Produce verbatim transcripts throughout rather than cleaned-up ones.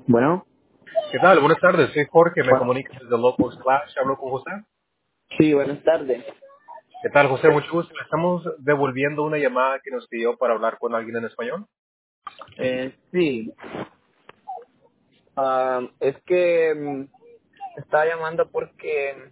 Bueno, ¿Qué tal? Buenas tardes. Soy Jorge, me bueno, comunica desde Local Splash. Hablo con José. sí, buenas tardes. ¿Qué tal, José? Mucho gusto. Le estamos devolviendo una llamada que nos pidió para hablar con alguien en español. Eh, sí, ah, es que mm, estaba llamando porque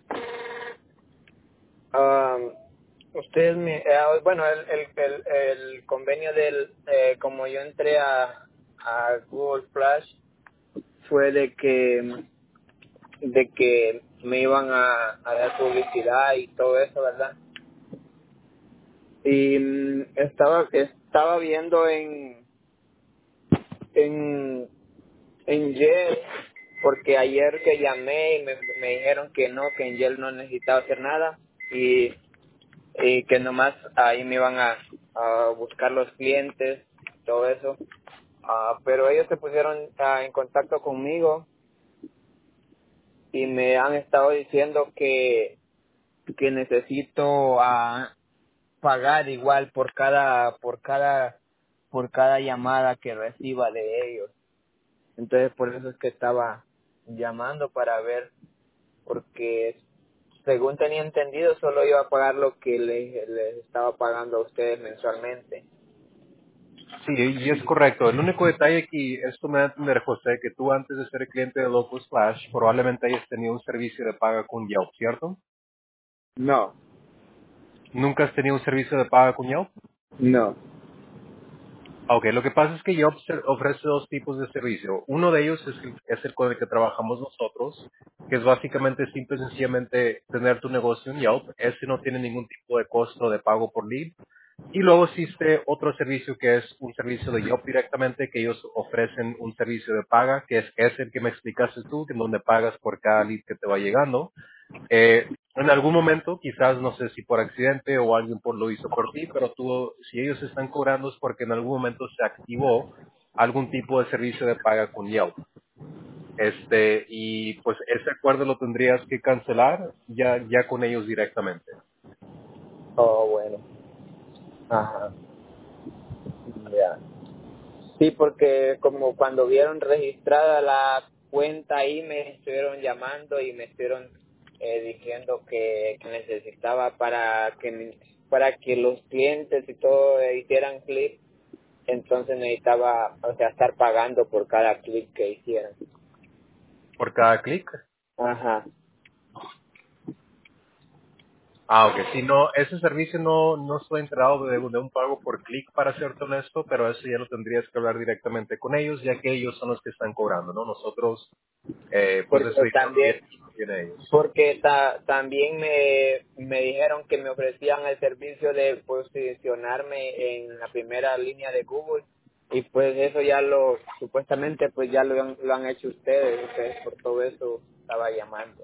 ah, ustedes me, eh, bueno, el, el, el, el convenio del, eh, como yo entré a, a Google Flash, fue de que, de que me iban a, a dar publicidad y todo eso, ¿verdad? Y mm, estaba, estaba viendo en, en En Yale, porque ayer que llamé y me, me dijeron que no, que en Yale no necesitaba hacer nada y, y que nomás ahí me iban a, a buscar los clientes, todo eso. Ah, pero ellos se pusieron ah, en contacto conmigo y me han estado diciendo que, que necesito ah, pagar igual por cada, por cada, por cada llamada que reciba de ellos. Entonces por eso es que estaba llamando para ver, porque según tenía entendido solo iba a pagar lo que les, les estaba pagando a ustedes mensualmente. Sí, y es correcto. El único detalle aquí, esto me da a entender, José, que tú antes de ser cliente de Local Splash probablemente hayas tenido un servicio de paga con Yelp, ¿cierto? No, ¿Nunca has tenido un servicio de paga con Yelp? no. Ok, lo que pasa es que Yelp se- ofrece dos tipos de servicio. Uno de ellos es el, es el con el que trabajamos nosotros, que es básicamente simple y sencillamente tener tu negocio en Yelp. Ese no tiene ningún tipo de costo de pago por lead. Y luego existe otro servicio que es un servicio de Yelp directamente, que ellos ofrecen un servicio de paga, que es, es el que me explicaste tú, que en donde pagas por cada lead que te va llegando. Eh, en algún momento, quizás no sé si por accidente o alguien por, lo hizo por ti, pero tú, si ellos están cobrando es porque en algún momento se activó algún tipo de servicio de paga con Yelp. Este, y pues ese acuerdo lo tendrías que cancelar ya, ya con ellos directamente. Oh, bueno. Ajá. Ya. Sí, porque como cuando vieron registrada la cuenta ahí me estuvieron llamando y me estuvieron eh, diciendo que, que necesitaba para que para que los clientes y todo eh, hicieran clic, entonces necesitaba, o sea, estar pagando por cada clic que hicieran. Por cada clic. Ajá. Ah, ok. Si no, ese servicio no, no estoy enterado de, de un pago por clic, para serte honesto, pero eso ya lo tendrías que hablar directamente con ellos, ya que ellos son los que están cobrando, ¿no? Nosotros, eh, pues Porque ese dinero no también viene, no viene de ellos. porque ta- también me, me dijeron que me ofrecían el servicio de posicionarme en la primera línea de Google y pues eso ya lo supuestamente pues ya lo han, lo han hecho ustedes, ustedes por todo eso estaba llamando.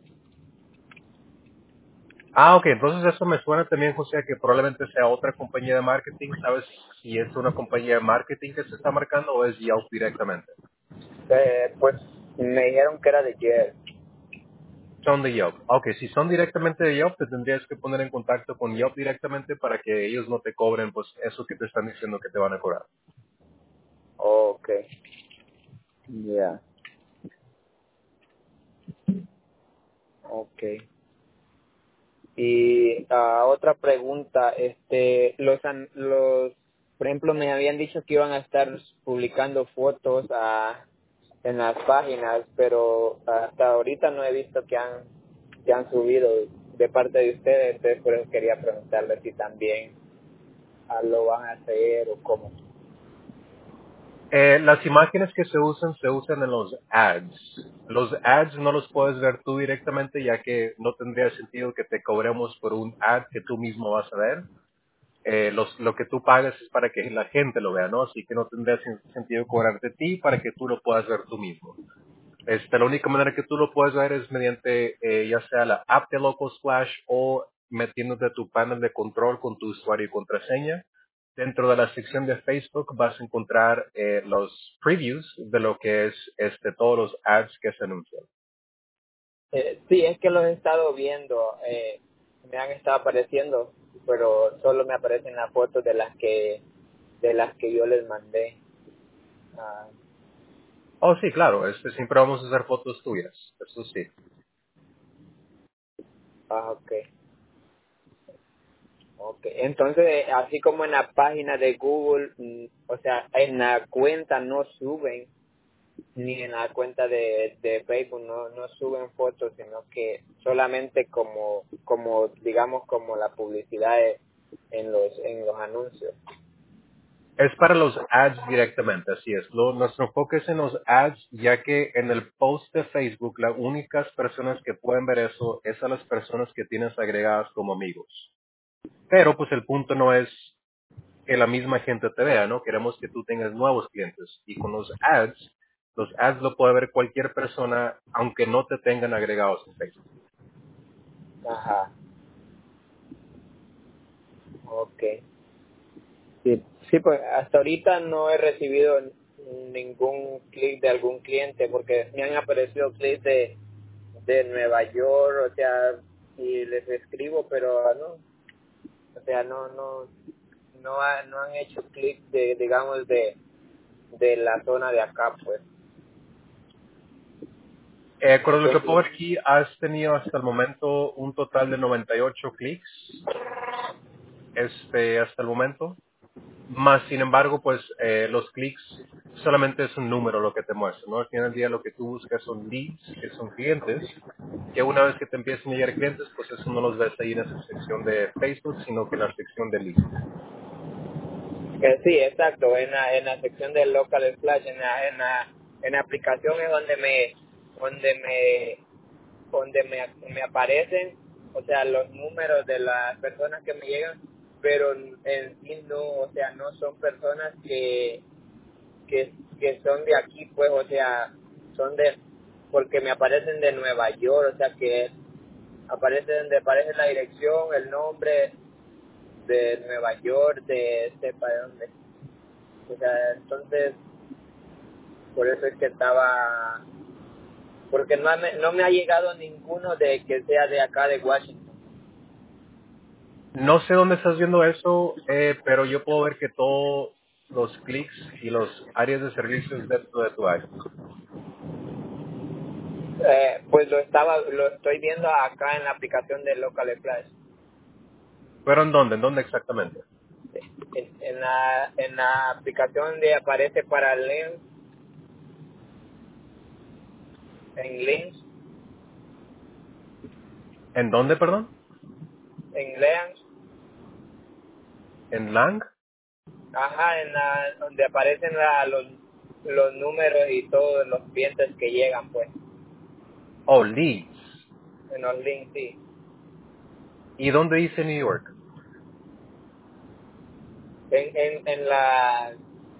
Ah, ok. Entonces eso me suena también, José, a que probablemente sea otra compañía de marketing. ¿Sabes si es una compañía de marketing que se está marcando o es Yelp directamente? Eh, pues me dijeron que era de Jet. Son de Yelp. Ok, si son directamente de Yelp, te tendrías que poner en contacto con Yelp directamente para que ellos no te cobren pues eso que te están diciendo que te van a cobrar. Okay, ya, okay. Y ah, otra pregunta, este, los, an- los, por ejemplo, me habían dicho que iban a estar publicando fotos ah, en las páginas, pero hasta ahorita no he visto que han, que han subido de parte de ustedes, entonces por eso quería preguntarle si también ah, lo van a hacer o cómo. Eh, las imágenes que se usan se usan en los ads. Los ads no los puedes ver tú directamente ya que no tendría sentido que te cobremos por un ad que tú mismo vas a ver. Eh, los- lo que tú pagas es para que la gente lo vea, ¿no? Así que no tendría sen- sentido cobrarte a ti para que tú lo puedas ver tú mismo. Este, la única manera que tú lo puedes ver es mediante eh, ya sea la app de Local Splash o metiéndote a tu panel de control con tu usuario y contraseña. Dentro de la sección de Facebook vas a encontrar eh, los previews de lo que es este, todos los ads que se anuncian. Eh, sí, es que los he estado viendo, eh, me han estado apareciendo, pero solo me aparecen las fotos de las que de las que yo les mandé. Ah, Oh, sí, claro, este, siempre vamos a hacer fotos tuyas, eso sí. Ah, ok. Ok. Entonces, así como en la página de Google, mm, o sea, en la cuenta no suben, ni en la cuenta de, de Facebook no, no suben fotos, sino que solamente como, como digamos, como la publicidad de- en los, en los anuncios. Es para los ads directamente, así es. Lo- nuestro enfoque es en los ads, ya que en el post de Facebook, las únicas personas que pueden ver eso es a las personas que tienes agregadas como amigos. Pero pues el punto no es que la misma gente te vea, ¿no? Queremos que tú tengas nuevos clientes. Y con los ads, los ads lo puede ver cualquier persona, aunque no te tengan agregados en Facebook. Ajá. Ok. Sí, sí, pues hasta ahorita no he recibido ningún clic de algún cliente porque me han aparecido clics de, de Nueva York, o sea, y les escribo, pero ah, no, o sea, no, no, no, ha- no han hecho clic de, digamos, de, de la zona de acá, pues. Eh, con lo que puedo Entonces, ver aquí, has tenido hasta el momento un total de noventa y ocho clics, este, hasta el momento. Más, sin embargo, pues eh, los clics solamente es un número lo que te muestra, ¿no? Al final del día lo que tú buscas son leads, que son clientes, que una vez que te empiecen a llegar clientes, pues eso no los ves ahí en esa sección de Facebook, sino que en la sección de leads. eh, sí, exacto, en la, en la sección del local splash, en la, en la, en la aplicación es donde me, donde me donde me, me aparecen, o sea, los números de las personas que me llegan, pero en sí no, o sea, no son personas que, que, que son de aquí, pues, o sea, son de, porque me aparecen de Nueva York, o sea, que aparece donde aparece la dirección, el nombre de Nueva York, de sepa de dónde. O sea, entonces, por eso es que estaba, porque no me, no me ha llegado ninguno de que sea de acá de Washington. No sé dónde estás viendo eso, eh, pero yo puedo ver que todos los clics y los áreas de servicios dentro de tu área. Eh, pues lo estaba, lo estoy viendo acá en la aplicación de Local Flash. ¿Pero en dónde? ¿En dónde exactamente? En, en la, en la aplicación de aparece para Lens, en Lens, ¿En dónde, perdón? en Lens, ¿En Lang? ajá, en la, donde aparecen la, los, los números y todos los clientes que llegan, pues, Oh, leads. en los links, sí. ¿Y dónde dice New York? En, en, en la,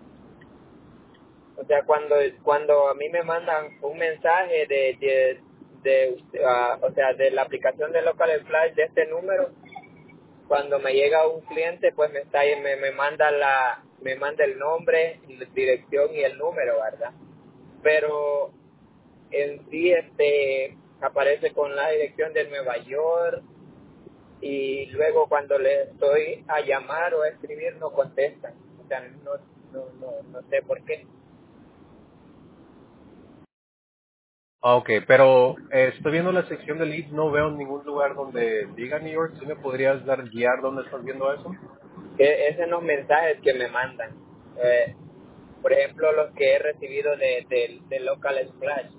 o sea, cuando, cuando a mí me mandan un mensaje de, de, de ah, o sea, de la aplicación de Local Flash de este número, cuando me llega un cliente pues me está me, me manda la me manda el nombre, la dirección y el número, verdad, pero en sí este aparece con la dirección de Nueva York y luego cuando le estoy a llamar o a escribir no contestan, o sea, no no no, no sé por qué. Ah, ok, pero eh, estoy viendo la sección de leads, no veo ningún lugar donde diga New York. ¿Sí me podrías dar guiar dónde estás viendo eso? E- es en los mensajes que me mandan, eh, por ejemplo los que he recibido de, de, de Local Splash.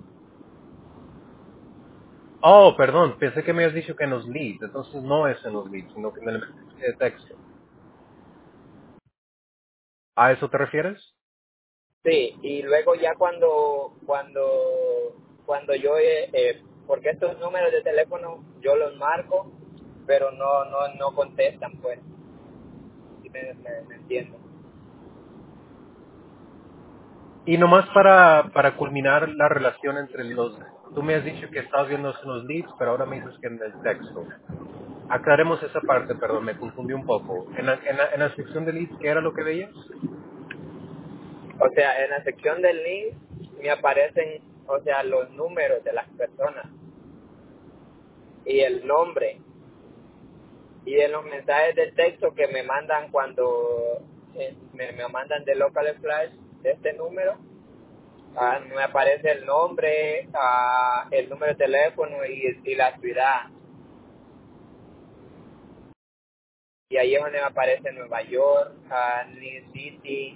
Oh, perdón, pensé que me habías dicho que en los leads, entonces no es en los leads, sino que en el mensaje de texto. ¿A eso te refieres? Sí, y luego ya cuando cuando cuando yo eh, eh, porque estos números de teléfono yo los marco, pero no no no contestan, pues, si me, me, me entiendo. Y nomás para, para culminar la relación entre los... Tú me has dicho que estabas viendo eso en los leads, pero ahora me dices que en el texto. Aclaremos esa parte, perdón, me confundí un poco. En la, en la, en la sección de leads, ¿qué era lo que veías? O sea, en la sección del link me aparecen, o sea, los números de las personas y el nombre, y en los mensajes de texto que me mandan cuando eh, me, me mandan de Local Flash de este número, Ah, me aparece el nombre, ah, el número de teléfono y, y la ciudad. Y ahí es donde me aparece Nueva York, ah, New City.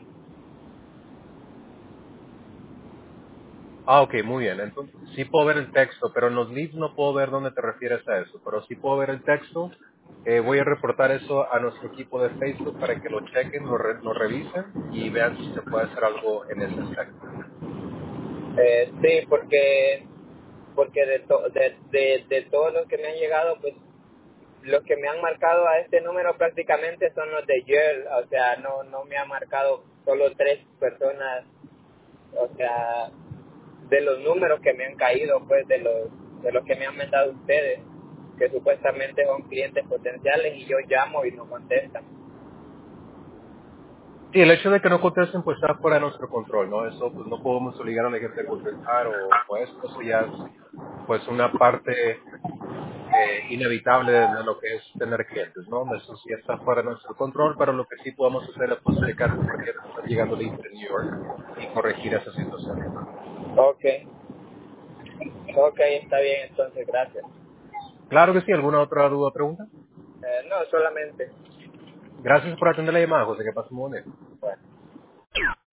Ah, ok, muy bien. Entonces, sí puedo ver el texto, pero en los leads no puedo ver dónde te refieres a eso. Pero sí puedo ver el texto. Eh, voy a reportar eso a nuestro equipo de Facebook para que lo chequen, lo, re- lo revisen y vean si se puede hacer algo en ese aspecto. Eh, sí, porque porque de, to- de, de, de todos los que me han llegado, pues los que me han marcado a este número prácticamente son los de Yale. O sea, no no me han marcado solo tres personas. O sea, de los números que me han caído, pues de los de los que me han mandado ustedes, que supuestamente son clientes potenciales, y yo llamo y no contestan. Sí, el hecho de que no contesten pues está fuera de nuestro control, ¿no? Eso pues no podemos obligar a la gente a contestar o, o esto, eso ya es pues una parte eh, inevitable de lo que es tener clientes, ¿no? Eso sí está fuera de nuestro control, pero lo que sí podemos hacer es pues, checar por qué te están llegando leads de New York y corregir esa situación. Ok, ok, está bien, entonces, gracias. Claro que sí, ¿alguna otra duda o pregunta? Eh, no, solamente. Gracias por atender la llamada, José, que pasen un buen día. Bueno.